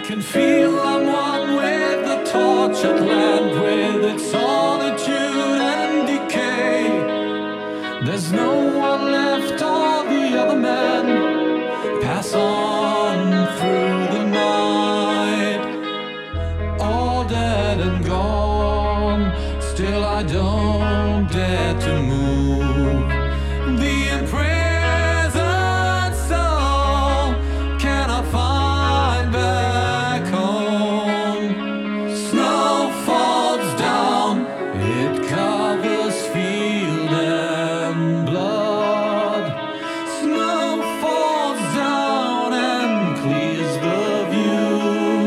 can feel I'm one with the tortured land, with its solitude and decay. There's no one left, all the other men pass on through the night, all dead and gone. Still I don't dare to move. The imprisoned soul cannot find back home. Snow falls down, it covers field and blood. Snow falls down and clears the view.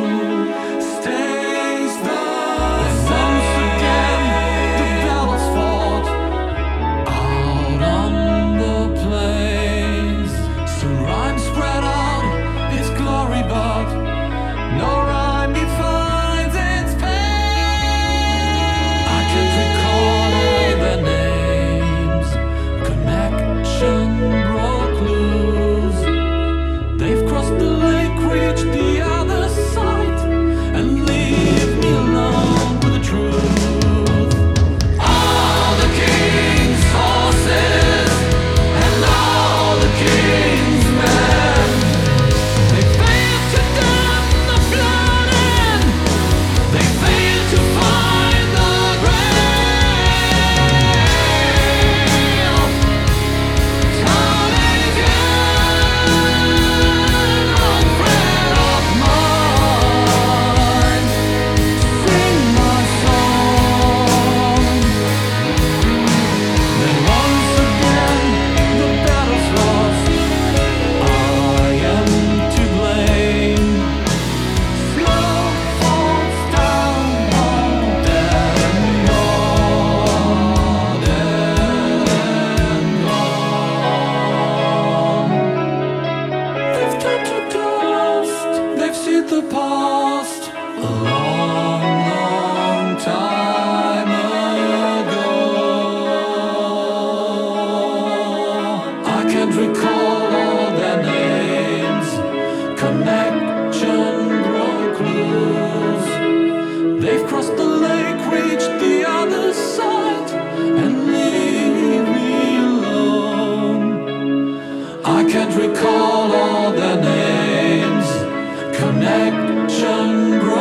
Stays the once again the battles fought out on the plains. Soon rhyme spread out its glory, but no rhyme defines its pain. I can't recall all their names, connection broke loose. They've crossed the lake, reached the other side, and leave me alone with the truth. All the king's horses and all the king's men, they failed to dam the flood and they failed to find the grail. Time again, old friend of mine, sing my song. Then once again the battle's lost. I am to blame. Snow falls down on dead and gone, dead and gone. They've turned to dust, they've seen the past a long, long time ago. I can't recall all their names, connection broke loose. They've crossed the lake, reached the other side, and leave me alone. I can't recall all their names, connection broke